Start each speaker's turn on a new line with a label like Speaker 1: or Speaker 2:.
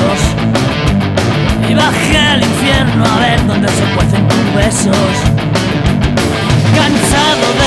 Speaker 1: cielos y bajé al infierno a ver dónde se cuecen tus besos. Cansado